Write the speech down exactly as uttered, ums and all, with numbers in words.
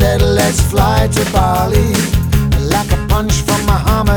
said let's fly to Bali. Like a punch from Muhammad